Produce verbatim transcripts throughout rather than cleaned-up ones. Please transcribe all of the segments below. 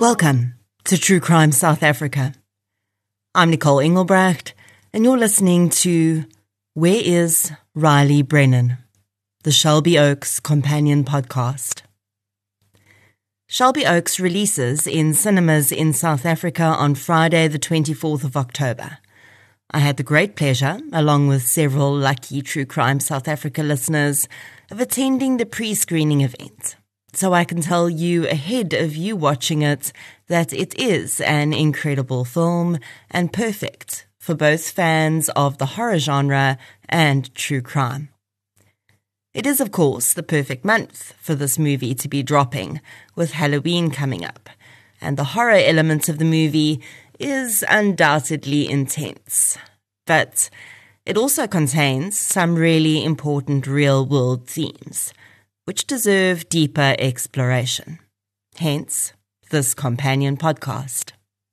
Welcome to True Crime South Africa. I'm Nicole Engelbrecht, and you're listening to Where is Riley Brennan?, the Shelby Oaks companion podcast. Shelby Oaks releases in cinemas in South Africa on Friday the twenty-fourth of October. I had the great pleasure, along with several lucky True Crime South Africa listeners, of attending the pre-screening event. So I can tell you ahead of you watching it that it is an incredible film and perfect for both fans of the horror genre and true crime. It is, of course, the perfect month for this movie to be dropping, with Halloween coming up, and the horror element of the movie is undoubtedly intense. But it also contains some really important real-world themes, which deserve deeper exploration. Hence, this companion podcast.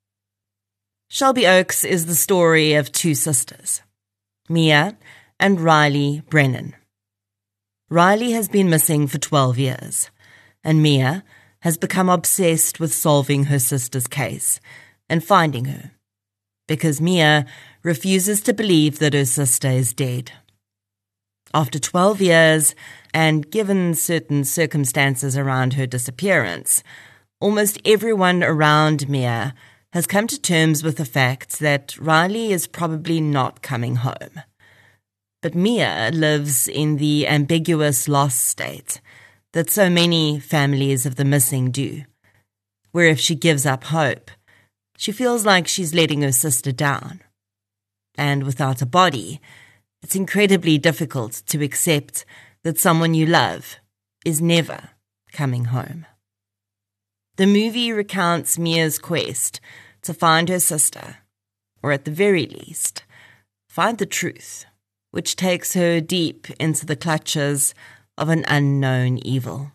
Shelby Oaks is the story of two sisters, Mia and Riley Brennan. Riley has been missing for twelve years, and Mia has become obsessed with solving her sister's case and finding her, because Mia refuses to believe that her sister is dead. After twelve years, and given certain circumstances around her disappearance, almost everyone around Mia has come to terms with the fact that Riley is probably not coming home. But Mia lives in the ambiguous lost state that so many families of the missing do, where if she gives up hope, she feels like she's letting her sister down. And without a body, it's incredibly difficult to accept that someone you love is never coming home. The movie recounts Mia's quest to find her sister, or at the very least, find the truth, which takes her deep into the clutches of an unknown evil.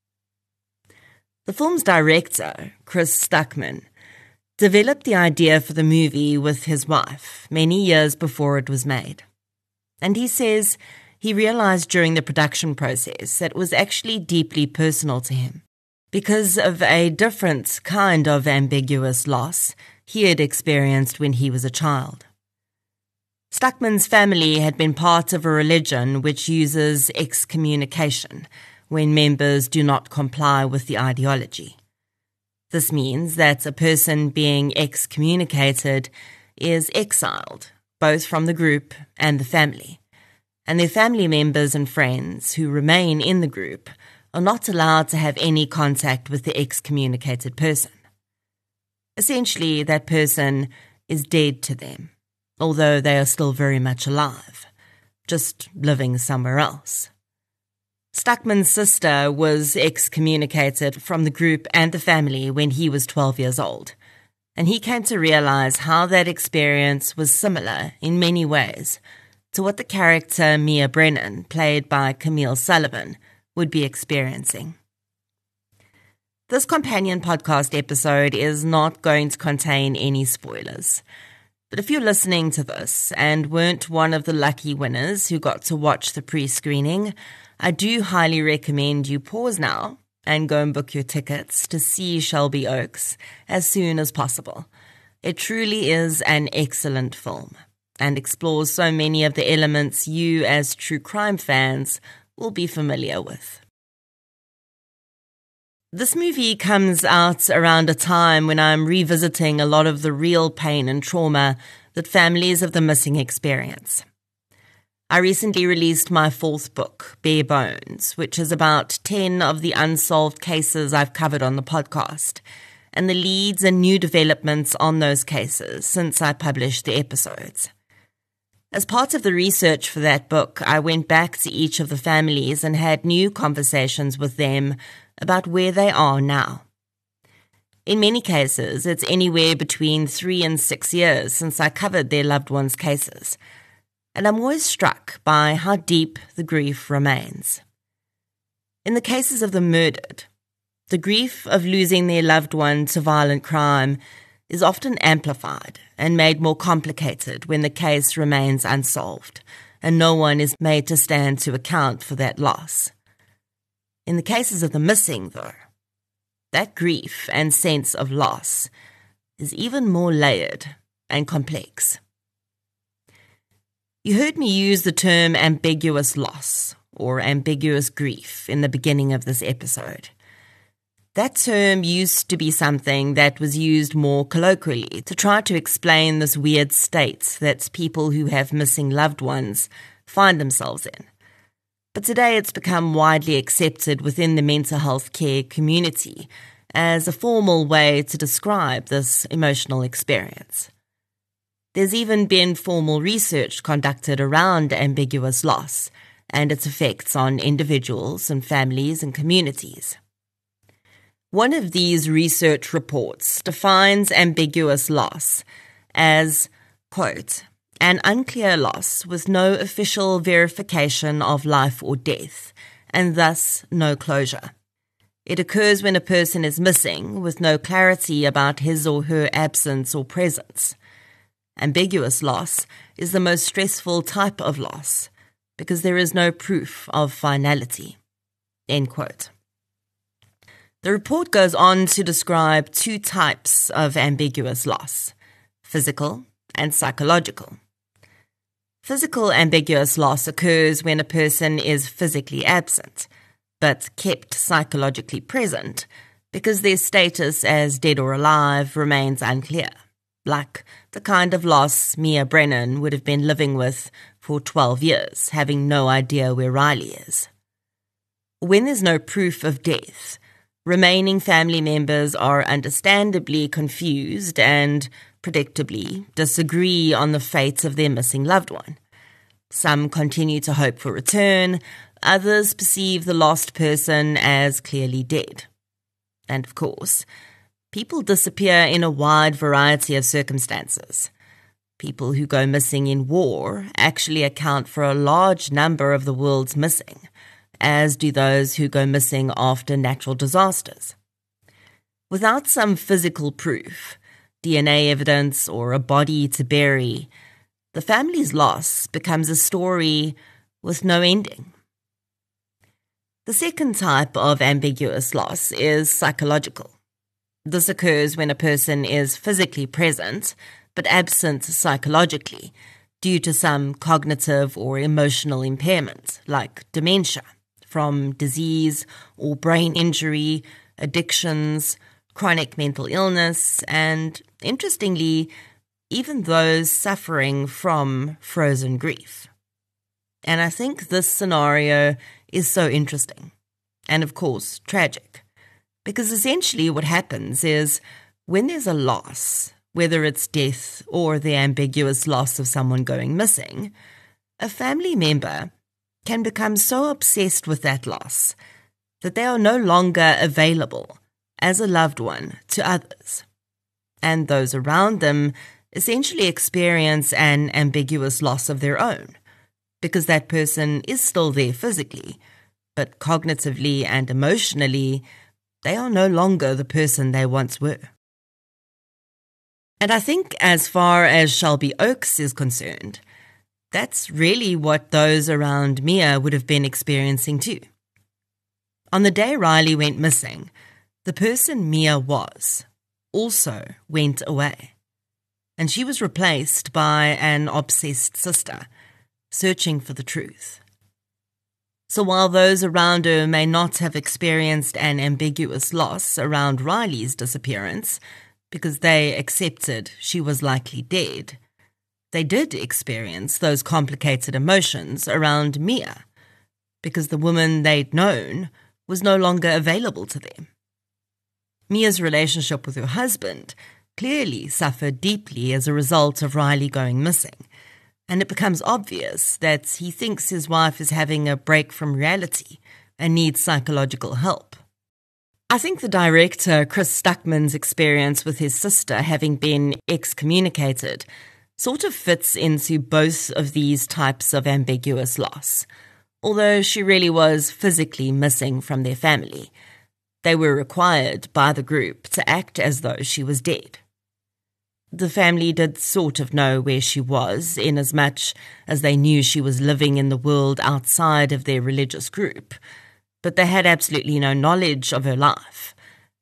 The film's director, Chris Stuckman, developed the idea for the movie with his wife many years before it was made. And he says he realized during the production process that it was actually deeply personal to him because of a different kind of ambiguous loss he had experienced when he was a child. Stuckman's family had been part of a religion which uses excommunication when members do not comply with the ideology. This means that a person being excommunicated is exiled, both from the group and the family, and their family members and friends who remain in the group are not allowed to have any contact with the excommunicated person. Essentially, that person is dead to them, although they are still very much alive, just living somewhere else. Stuckman's sister was excommunicated from the group and the family when he was twelve years old, and he came to realize how that experience was similar in many ways to what the character Mia Brennan, played by Camille Sullivan, would be experiencing. This companion podcast episode is not going to contain any spoilers, but if you're listening to this and weren't one of the lucky winners who got to watch the pre-screening, I do highly recommend you pause now and go and book your tickets to see Shelby Oaks as soon as possible. It truly is an excellent film and explores so many of the elements you as true crime fans will be familiar with. This movie comes out around a time when I'm revisiting a lot of the real pain and trauma that families of the missing experience. I recently released my fourth book, Bare Bones, which is about ten of the unsolved cases I've covered on the podcast, and the leads and new developments on those cases since I published the episodes. As part of the research for that book, I went back to each of the families and had new conversations with them about where they are now. In many cases, it's anywhere between three and six years since I covered their loved ones' cases, and I'm always struck by how deep the grief remains. In the cases of the murdered, the grief of losing their loved one to violent crime is often amplified and made more complicated when the case remains unsolved and no one is made to stand to account for that loss. In the cases of the missing, though, that grief and sense of loss is even more layered and complex. You heard me use the term ambiguous loss or ambiguous grief in the beginning of this episode. That term used to be something that was used more colloquially to try to explain this weird state that people who have missing loved ones find themselves in. But today it's become widely accepted within the mental health care community as a formal way to describe this emotional experience. There's even been formal research conducted around ambiguous loss and its effects on individuals and families and communities. One of these research reports defines ambiguous loss as, quote, an unclear loss with no official verification of life or death, and thus no closure. It occurs when a person is missing with no clarity about his or her absence or presence. Ambiguous loss is the most stressful type of loss because there is no proof of finality. End quote. The report goes on to describe two types of ambiguous loss, physical and psychological. Physical ambiguous loss occurs when a person is physically absent, but kept psychologically present because their status as dead or alive remains unclear, like the kind of loss Mia Brennan would have been living with for twelve years, having no idea where Riley is. When there's no proof of death, remaining family members are understandably confused and, predictably, disagree on the fate of their missing loved one. Some continue to hope for return, others perceive the lost person as clearly dead. And of course, people disappear in a wide variety of circumstances. People who go missing in war actually account for a large number of the world's missing, as do those who go missing after natural disasters. Without some physical proof, D N A evidence, or a body to bury, the family's loss becomes a story with no ending. The second type of ambiguous loss is psychological. This occurs when a person is physically present but absent psychologically due to some cognitive or emotional impairment, like dementia, from disease or brain injury, addictions, chronic mental illness, and, interestingly, even those suffering from frozen grief. And I think this scenario is so interesting, and of course tragic, because essentially what happens is when there's a loss, whether it's death or the ambiguous loss of someone going missing, a family member can become so obsessed with that loss that they are no longer available as a loved one to others. And those around them essentially experience an ambiguous loss of their own, because that person is still there physically, but cognitively and emotionally, they are no longer the person they once were. And I think as far as Shelby Oaks is concerned, that's really what those around Mia would have been experiencing too. On the day Riley went missing, the person Mia was also went away, and she was replaced by an obsessed sister, searching for the truth. So while those around her may not have experienced an ambiguous loss around Riley's disappearance, because they accepted she was likely dead, they did experience those complicated emotions around Mia, because the woman they'd known was no longer available to them. Mia's relationship with her husband clearly suffered deeply as a result of Riley going missing, and it becomes obvious that he thinks his wife is having a break from reality and needs psychological help. I think the director, Chris Stuckman's experience with his sister having been excommunicated sort of fits into both of these types of ambiguous loss. Although she really was physically missing from their family, they were required by the group to act as though she was dead. The family did sort of know where she was, inasmuch as they knew she was living in the world outside of their religious group, but they had absolutely no knowledge of her life,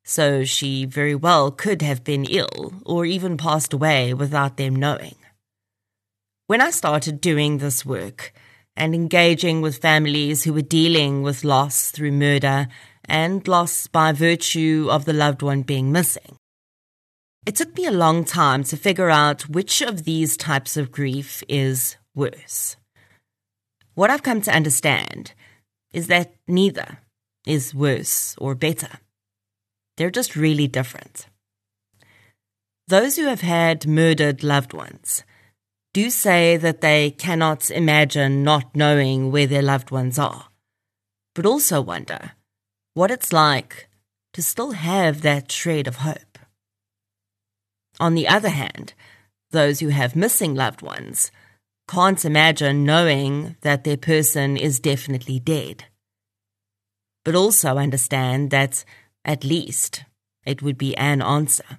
so she very well could have been ill or even passed away without them knowing. When I started doing this work and engaging with families who were dealing with loss through murder and loss by virtue of the loved one being missing, it took me a long time to figure out which of these types of grief is worse. What I've come to understand is that neither is worse or better. They're just really different. Those who have had murdered loved ones do say that they cannot imagine not knowing where their loved ones are, but also wonder what it's like to still have that shred of hope. On the other hand, those who have missing loved ones can't imagine knowing that their person is definitely dead, but also understand that at least it would be an answer.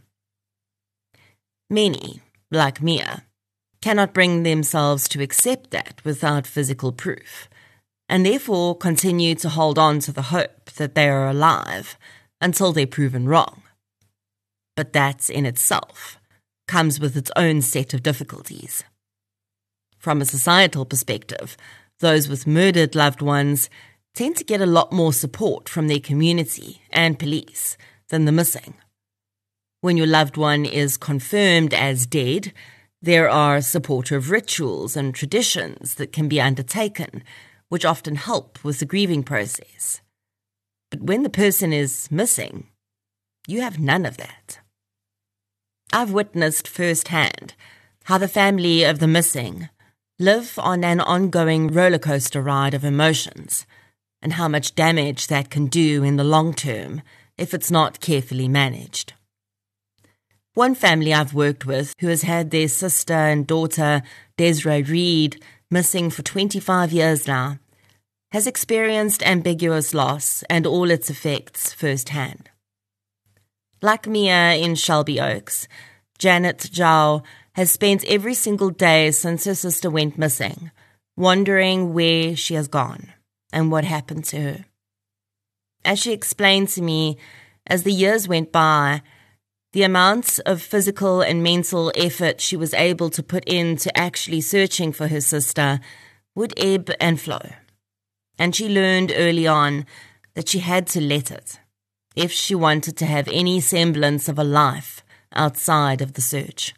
Many, like Mia, cannot bring themselves to accept that without physical proof, and therefore continue to hold on to the hope that they are alive until they're proven wrong. But that in itself comes with its own set of difficulties. From a societal perspective, those with murdered loved ones tend to get a lot more support from their community and police than the missing. When your loved one is confirmed as dead, there are supportive rituals and traditions that can be undertaken, which often help with the grieving process. But when the person is missing, you have none of that. I've witnessed firsthand how the family of the missing live on an ongoing roller coaster ride of emotions, and how much damage that can do in the long term if it's not carefully managed. One family I've worked with, who has had their sister and daughter, Desiree Reed, missing for twenty-five years now, has experienced ambiguous loss and all its effects firsthand. Like Mia in Shelby Oaks, Janet Zhao has spent every single day since her sister went missing, wondering where she has gone and what happened to her. As she explained to me, as the years went by, the amounts of physical and mental effort she was able to put into actually searching for her sister would ebb and flow. And she learned early on that she had to let it if she wanted to have any semblance of a life outside of the search.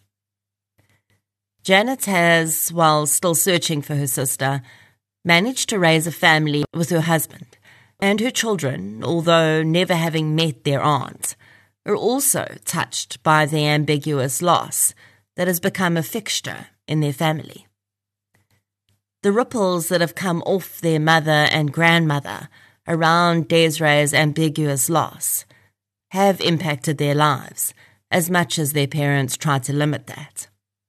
Janet has, while still searching for her sister, managed to raise a family with her husband, and her children, although never having met their aunt, are also touched by the ambiguous loss that has become a fixture in their family. The ripples that have come off their mother and grandmother around Desiree's ambiguous loss have impacted their lives as much as their parents tried to limit that.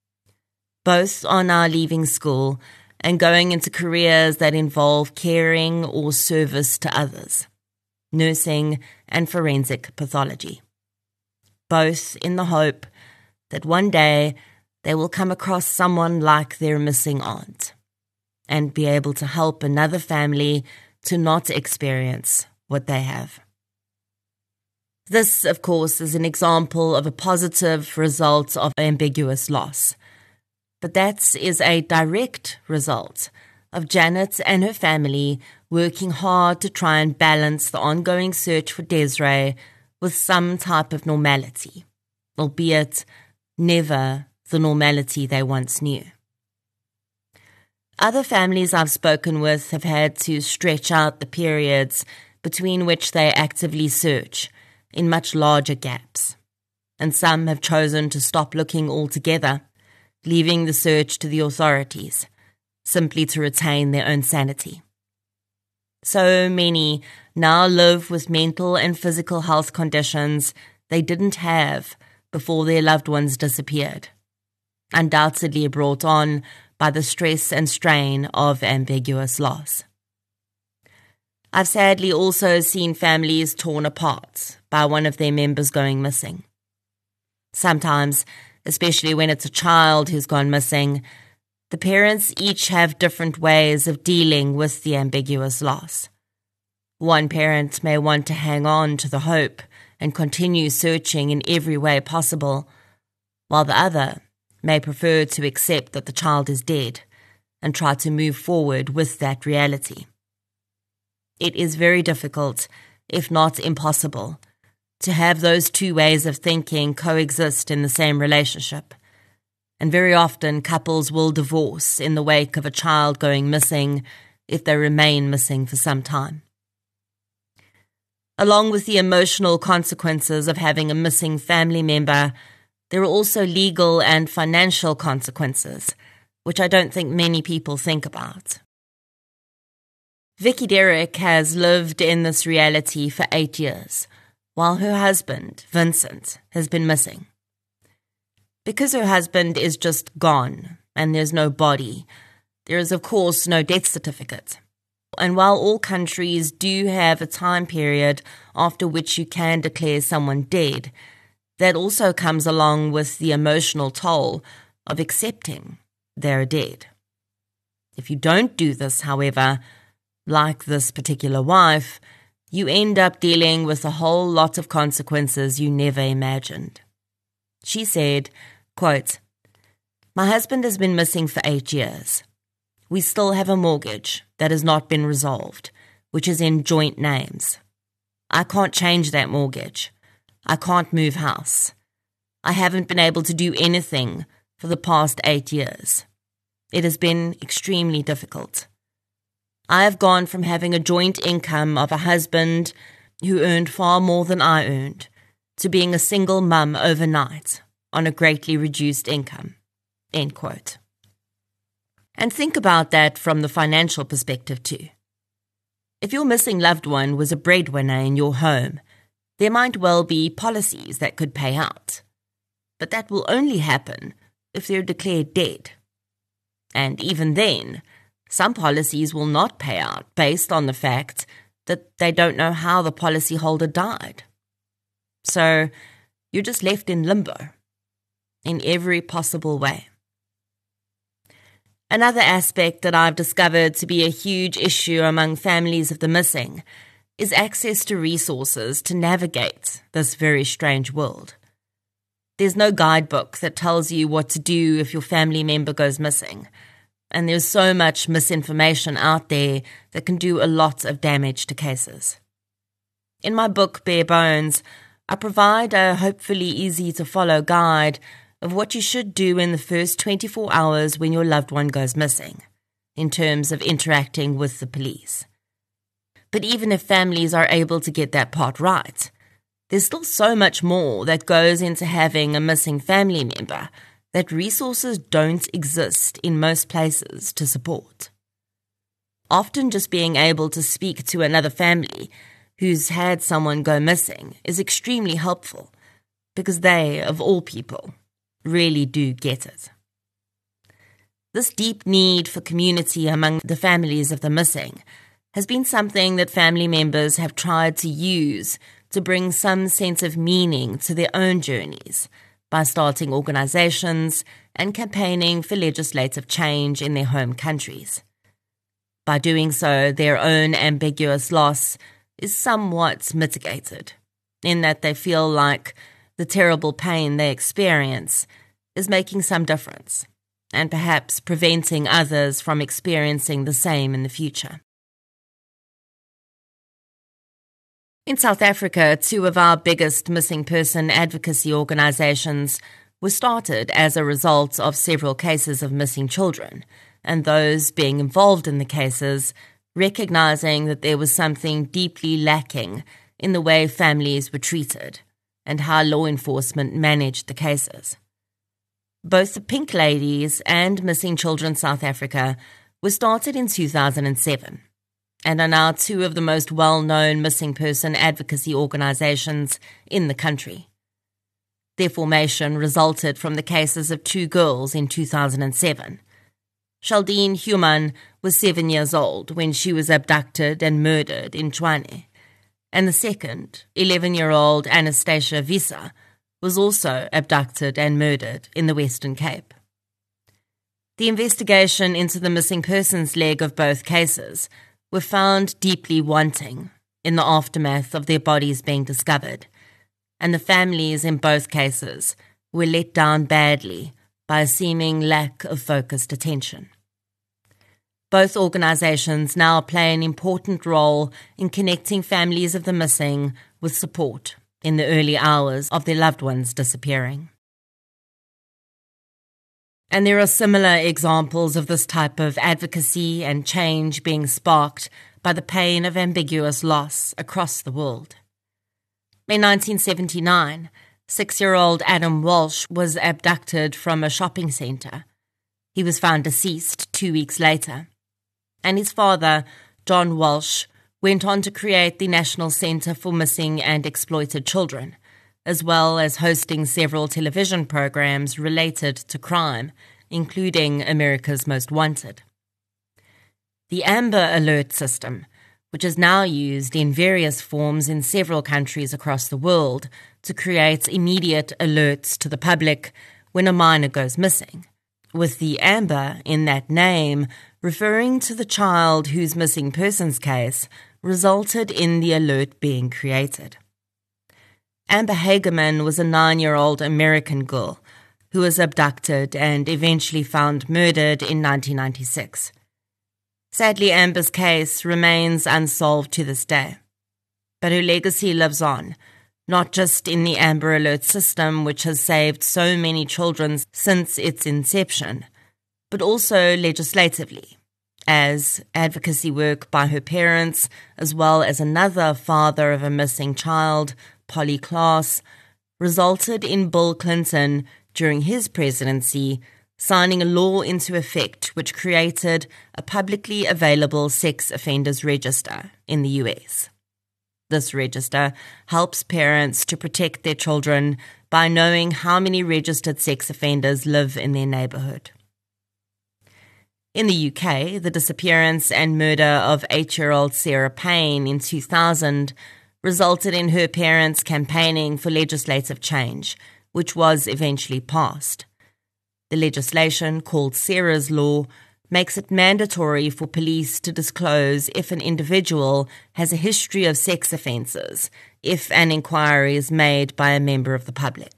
Both are now leaving school and going into careers that involve caring or service to others, nursing and forensic pathology. Both in the hope that one day they will come across someone like their missing aunt and be able to help another family to not experience what they have. This, of course, is an example of a positive result of ambiguous loss, but that is a direct result of Janet and her family working hard to try and balance the ongoing search for Desiree with some type of normality, albeit never the normality they once knew. Other families I've spoken with have had to stretch out the periods between which they actively search in much larger gaps, and some have chosen to stop looking altogether, leaving the search to the authorities, simply to retain their own sanity. So many now live with mental and physical health conditions they didn't have before their loved ones disappeared, undoubtedly brought on by the stress and strain of ambiguous loss. I've sadly also seen families torn apart by one of their members going missing. Sometimes, especially when it's a child who's gone missing, the parents each have different ways of dealing with the ambiguous loss. One parent may want to hang on to the hope and continue searching in every way possible, while the other may prefer to accept that the child is dead and try to move forward with that reality. It is very difficult, if not impossible, to have those two ways of thinking coexist in the same relationship, and very often couples will divorce in the wake of a child going missing if they remain missing for some time. Along with the emotional consequences of having a missing family member, there are also legal and financial consequences, which I don't think many people think about. Vicky Derrick has lived in this reality for eight years, while her husband, Vincent, has been missing. Because her husband is just gone and there's no body, there is of course no death certificate. And while all countries do have a time period after which you can declare someone dead, that also comes along with the emotional toll of accepting they're dead. If you don't do this, however, like this particular wife, you end up dealing with a whole lot of consequences you never imagined. She said, quote, "My husband has been missing for eight years. We still have a mortgage that has not been resolved, which is in joint names. I can't change that mortgage. I can't move house. I haven't been able to do anything for the past eight years. It has been extremely difficult. I have gone from having a joint income of a husband who earned far more than I earned to being a single mum overnight on a greatly reduced income." End quote. And think about that from the financial perspective too. If your missing loved one was a breadwinner in your home, there might well be policies that could pay out. But that will only happen if they're declared dead. And even then, some policies will not pay out based on the fact that they don't know how the policyholder died. So you're just left in limbo in every possible way. Another aspect that I've discovered to be a huge issue among families of the missing is access to resources to navigate this very strange world. There's no guidebook that tells you what to do if your family member goes missing, and there's so much misinformation out there that can do a lot of damage to cases. In my book, Bare Bones, I provide a hopefully easy-to-follow guide of what you should do in the first twenty-four hours when your loved one goes missing, in terms of interacting with the police. But even if families are able to get that part right, there's still so much more that goes into having a missing family member that resources don't exist in most places to support. Often just being able to speak to another family who's had someone go missing is extremely helpful, because they, of all people, really do get it. This deep need for community among the families of the missing has been something that family members have tried to use to bring some sense of meaning to their own journeys by starting organizations and campaigning for legislative change in their home countries. By doing so, their own ambiguous loss is somewhat mitigated, in that they feel like the terrible pain they experience is making some difference, and perhaps preventing others from experiencing the same in the future. In South Africa, two of our biggest missing person advocacy organizations were started as a result of several cases of missing children, and those being involved in the cases recognizing that there was something deeply lacking in the way families were treated and how law enforcement managed the cases. Both the Pink Ladies and Missing Children South Africa were started in two thousand seven and are now two of the most well-known missing person advocacy organizations in the country. Their formation resulted from the cases of two girls in two thousand seven. Shaldine Human was seven years old when she was abducted and murdered in Tshwane, and the second, eleven-year-old Anastasia Visa, was also abducted and murdered in the Western Cape. The investigation into the missing persons leg of both cases were found deeply wanting in the aftermath of their bodies being discovered, and the families in both cases were let down badly by a seeming lack of focused attention. Both organisations now play an important role in connecting families of the missing with support in the early hours of their loved ones disappearing. And there are similar examples of this type of advocacy and change being sparked by the pain of ambiguous loss across the world. In nineteen seventy-nine, six-year-old Adam Walsh was abducted from a shopping centre. He was found deceased two weeks later, and his father, John Walsh, went on to create the National Centre for Missing and Exploited Children, as well as hosting several television programs related to crime, including America's Most Wanted. The Amber Alert system, which is now used in various forms in several countries across the world to create immediate alerts to the public when a minor goes missing, with the Amber in that name referring to the child whose missing persons case resulted in the alert being created. Amber Hagerman was a nine-year-old American girl who was abducted and eventually found murdered in nineteen ninety-six. Sadly, Amber's case remains unsolved to this day, but her legacy lives on, not just in the Amber Alert system, which has saved so many children since its inception, but also legislatively, as advocacy work by her parents, as well as another father of a missing child, Polly Klaas, resulted in Bill Clinton, during his presidency, signing a law into effect which created a publicly available sex offenders register in the U S. This register helps parents to protect their children by knowing how many registered sex offenders live in their neighbourhood. In the U K, the disappearance and murder of eight-year-old Sarah Payne in two thousand resulted in her parents campaigning for legislative change, which was eventually passed. The legislation, called Sarah's Law, makes it mandatory for police to disclose if an individual has a history of sex offences if an inquiry is made by a member of the public.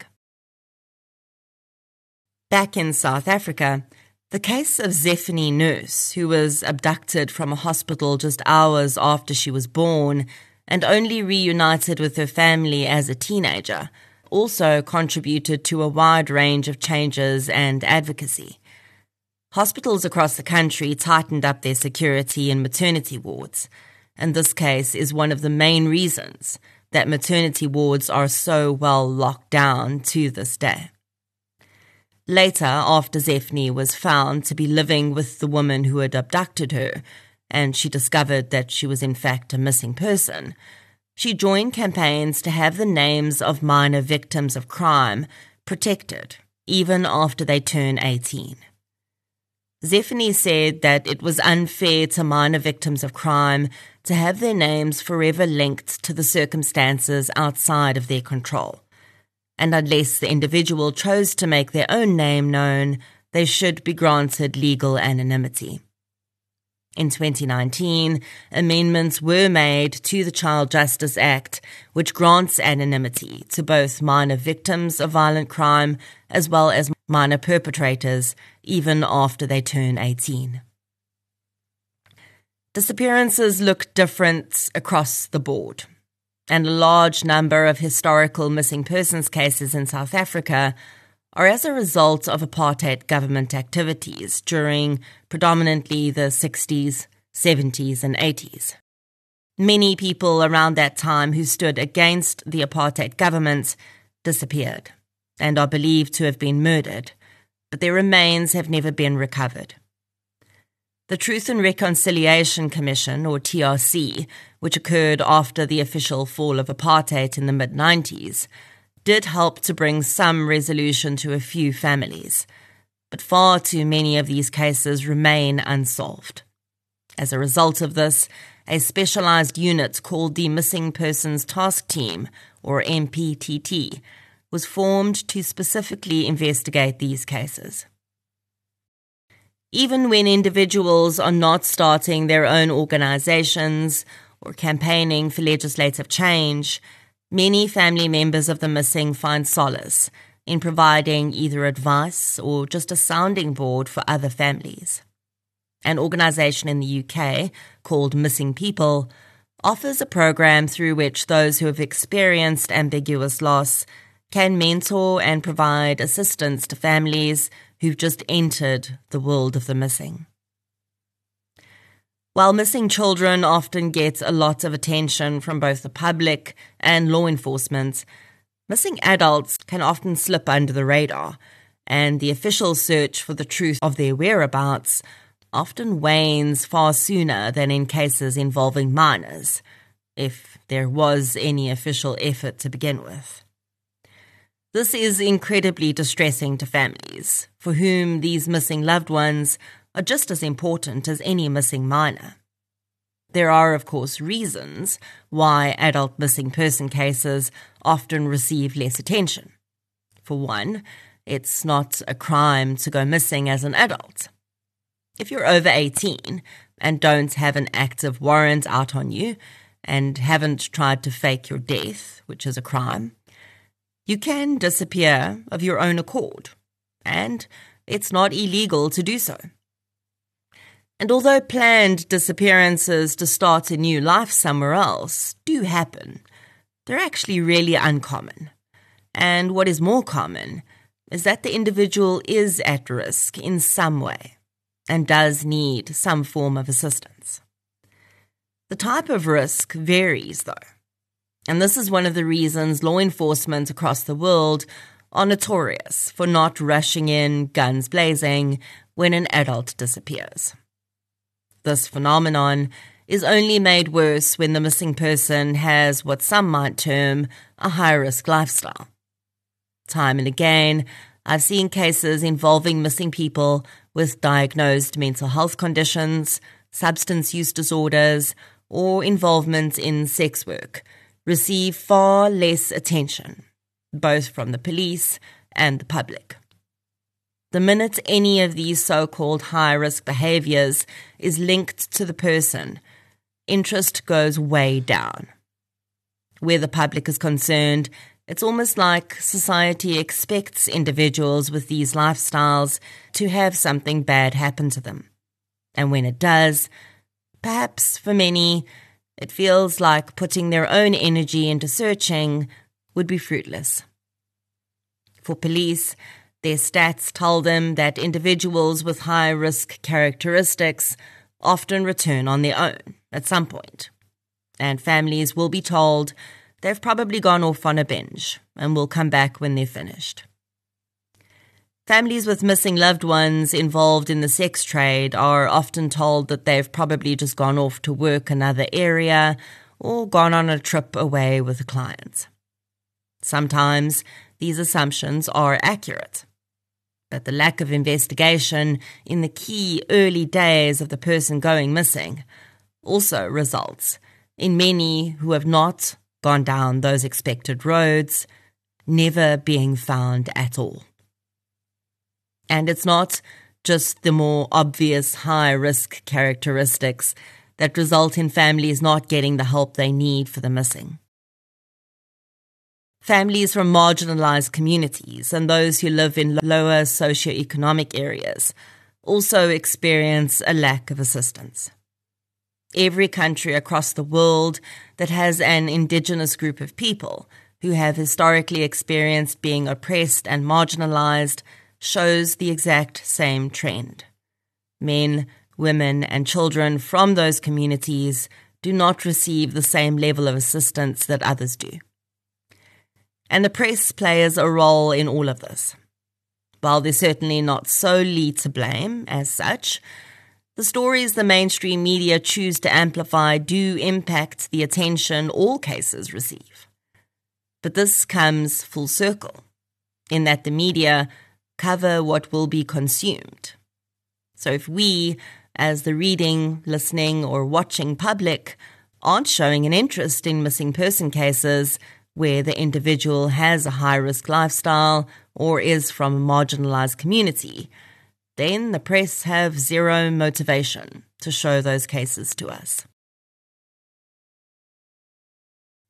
Back in South Africa, the case of Zephany Nurse, who was abducted from a hospital just hours after she was born and only reunited with her family as a teenager, also contributed to a wide range of changes and advocacy. Hospitals across the country tightened up their security in maternity wards, and this case is one of the main reasons that maternity wards are so well locked down to this day. Later, after Zephany was found to be living with the woman who had abducted her, and she discovered that she was in fact a missing person, she joined campaigns to have the names of minor victims of crime protected, even after they turn eighteen. Zephany said that it was unfair to minor victims of crime to have their names forever linked to the circumstances outside of their control, and unless the individual chose to make their own name known, they should be granted legal anonymity. In twenty nineteen, amendments were made to the Child Justice Act, which grants anonymity to both minor victims of violent crime as well as minor perpetrators, even after they turn eighteen. Disappearances look different across the board, and a large number of historical missing persons cases in South Africa are as a result of apartheid government activities during predominantly the sixties, seventies and eighties. Many people around that time who stood against the apartheid government disappeared and are believed to have been murdered, but their remains have never been recovered. The Truth and Reconciliation Commission, or T R C, which occurred after the official fall of apartheid in the mid nineties, did help to bring some resolution to a few families, but far too many of these cases remain unsolved. As a result of this, a specialised unit called the Missing Persons Task Team, or M P T T, was formed to specifically investigate these cases. Even when individuals are not starting their own organisations or campaigning for legislative change, Many family members of the missing find solace in providing either advice or just a sounding board for other families. An organisation in the U K called Missing People offers a program through which those who have experienced ambiguous loss can mentor and provide assistance to families who've just entered the world of the missing. While missing children often get a lot of attention from both the public and law enforcement, missing adults can often slip under the radar, and the official search for the truth of their whereabouts often wanes far sooner than in cases involving minors, if there was any official effort to begin with. This is incredibly distressing to families, for whom these missing loved ones are just as important as any missing minor. There are, of course, reasons why adult missing person cases often receive less attention. For one, it's not a crime to go missing as an adult. If you're over eighteen and don't have an active warrant out on you and haven't tried to fake your death, which is a crime, you can disappear of your own accord, and it's not illegal to do so. And although planned disappearances to start a new life somewhere else do happen, they're actually really uncommon. And what is more common is that the individual is at risk in some way and does need some form of assistance. The type of risk varies, though, and this is one of the reasons law enforcement across the world are notorious for not rushing in guns blazing when an adult disappears. This phenomenon is only made worse when the missing person has what some might term a high-risk lifestyle. Time and again, I've seen cases involving missing people with diagnosed mental health conditions, substance use disorders, or involvement in sex work receive far less attention, both from the police and the public. The minute any of these so-called high-risk behaviours is linked to the person, interest goes way down. Where the public is concerned, it's almost like society expects individuals with these lifestyles to have something bad happen to them. And when it does, perhaps for many, it feels like putting their own energy into searching would be fruitless. For police, their stats tell them that individuals with high-risk characteristics often return on their own at some point, and families will be told they've probably gone off on a binge and will come back when they're finished. Families with missing loved ones involved in the sex trade are often told that they've probably just gone off to work another area or gone on a trip away with a client. Sometimes these assumptions are accurate, but the lack of investigation in the key early days of the person going missing also results in many who have not gone down those expected roads never being found at all. And it's not just the more obvious high-risk characteristics that result in families not getting the help they need for the missing. Families from marginalised communities and those who live in lower socioeconomic areas also experience a lack of assistance. Every country across the world that has an indigenous group of people who have historically experienced being oppressed and marginalised shows the exact same trend. Men, women, and children from those communities do not receive the same level of assistance that others do. And the press plays a role in all of this. While they're certainly not solely to blame as such, the stories the mainstream media choose to amplify do impact the attention all cases receive. But this comes full circle, in that the media cover what will be consumed. So if we, as the reading, listening, or watching public, aren't showing an interest in missing person cases where the individual has a high-risk lifestyle or is from a marginalised community, then the press have zero motivation to show those cases to us.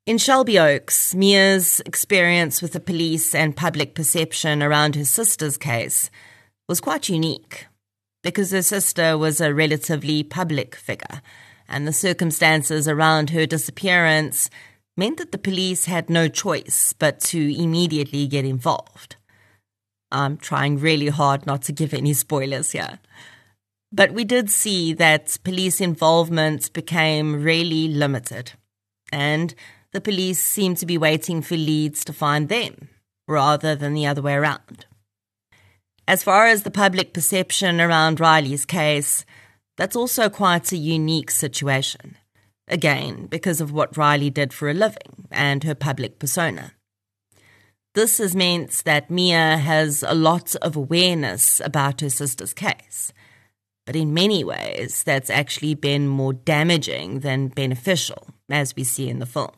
In Shelby Oaks, Mia's experience with the police and public perception around her sister's case was quite unique because her sister was a relatively public figure, and the circumstances around her disappearance meant that the police had no choice but to immediately get involved. I'm trying really hard not to give any spoilers here. But we did see that police involvement became really limited, and the police seemed to be waiting for leads to find them, rather than the other way around. As far as the public perception around Riley's case, that's also quite a unique situation, again, because of what Riley did for a living and her public persona. This has meant that Mia has a lot of awareness about her sister's case, but in many ways that's actually been more damaging than beneficial, as we see in the film.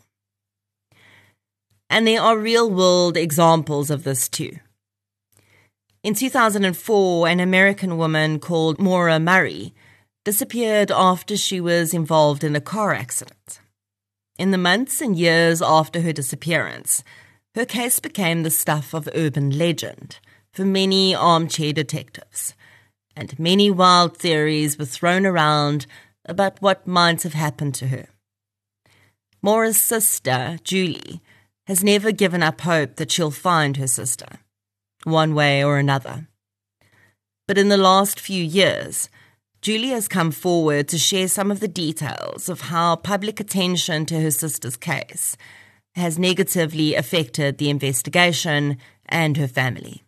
And there are real-world examples of this too. In two thousand four, an American woman called Maura Murray disappeared after she was involved in a car accident. In the months and years after her disappearance, her case became the stuff of urban legend for many armchair detectives, and many wild theories were thrown around about what might have happened to her. Maura's sister, Julie, has never given up hope that she'll find her sister, one way or another. But in the last few years, Julie has come forward to share some of the details of how public attention to her sister's case has negatively affected the investigation and her family.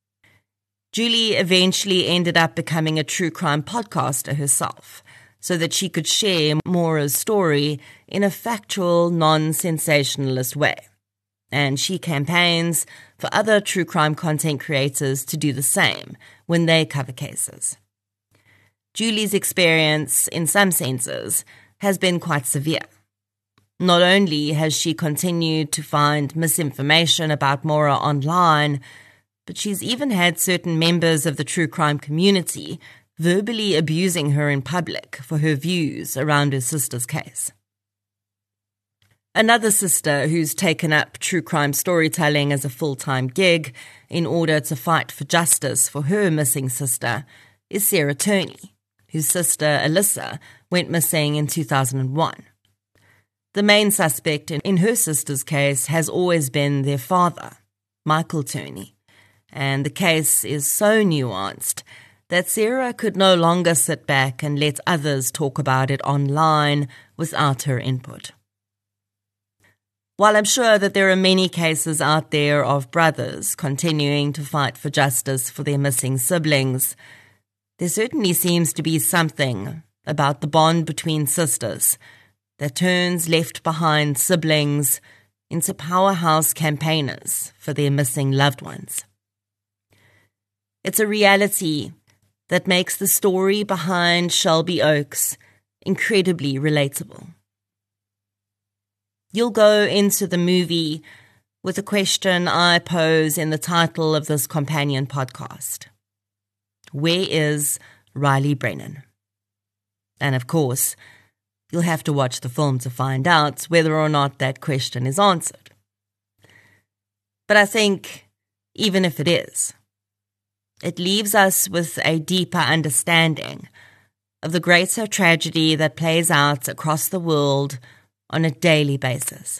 Julie eventually ended up becoming a true crime podcaster herself, so that she could share Maura's story in a factual, non-sensationalist way. And she campaigns for other true crime content creators to do the same when they cover cases. Julie's experience, in some senses, has been quite severe. Not only has she continued to find misinformation about Maura online, but she's even had certain members of the true crime community verbally abusing her in public for her views around her sister's case. Another sister who's taken up true crime storytelling as a full-time gig in order to fight for justice for her missing sister is Sarah Turney, whose sister Alyssa went missing in two thousand one. The main suspect in, in her sister's case has always been their father, Michael Turney, and the case is so nuanced that Sarah could no longer sit back and let others talk about it online without her input. While I'm sure that there are many cases out there of brothers continuing to fight for justice for their missing siblings, there certainly seems to be something about the bond between sisters that turns left-behind siblings into powerhouse campaigners for their missing loved ones. It's a reality that makes the story behind Shelby Oaks incredibly relatable. You'll go into the movie with a question I pose in the title of this companion podcast. Where is Riley Brennan? And of course, you'll have to watch the film to find out whether or not that question is answered. But I think, even if it is, it leaves us with a deeper understanding of the greater tragedy that plays out across the world on a daily basis.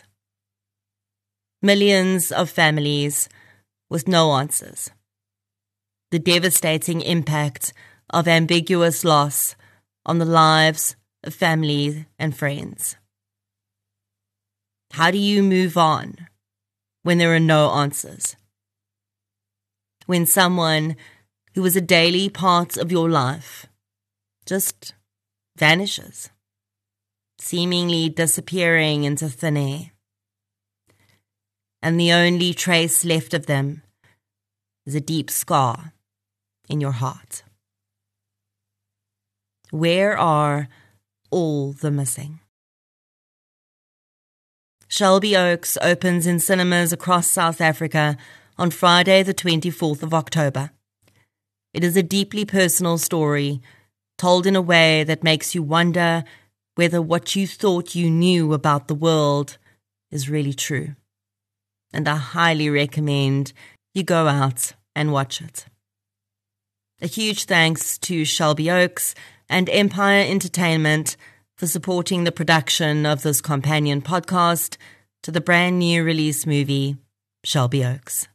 Millions of families with no answers. The devastating impact of ambiguous loss on the lives of family and friends. How do you move on when there are no answers? When someone who was a daily part of your life just vanishes, seemingly disappearing into thin air, and the only trace left of them is a deep scar in your heart. Where are all the missing? Shelby Oaks opens in cinemas across South Africa on Friday the twenty-fourth of October. It is a deeply personal story, told in a way that makes you wonder whether what you thought you knew about the world is really true. And I highly recommend you go out and watch it. A huge thanks to Shelby Oaks and Empire Entertainment for supporting the production of this companion podcast to the brand new release movie, Shelby Oaks.